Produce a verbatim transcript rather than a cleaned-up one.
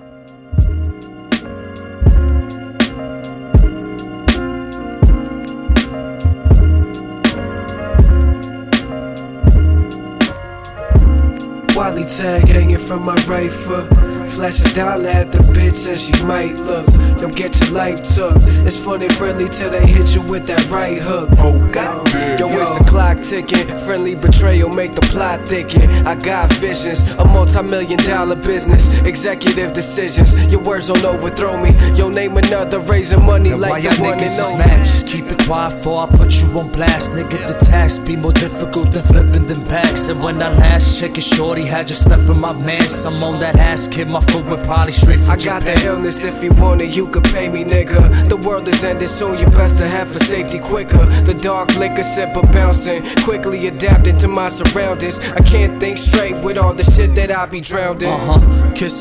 Wally tag hanging from my right foot. Flash a dollar at the bitch and she might look. Yo, get your life took. It's funny, friendly till they hit you with that right hook. Oh, goddamn. Yo, it's the clock ticking. Friendly betrayal make the plot thicken. I got visions, a multi-million dollar business. Executive decisions, your words don't overthrow me. Yo, name another raising money Yo, like the the one niggas and is only. mad, just keep it quiet before I put you on blast. Nigga, the task be more difficult than flipping them bags. And when I last checked it, shorty had you slept with my mans. I'm on that ass, kid, my foot went probably straight from I Japan. got the illness, if you want it, you could pay me, nigga. The world is ending soon, you best to have for safety quicker. The dark liquor sipper bouncing, quickly adapting to my surroundings. I can't think straight with all the shit that I be drowned in. Uh-huh, kiss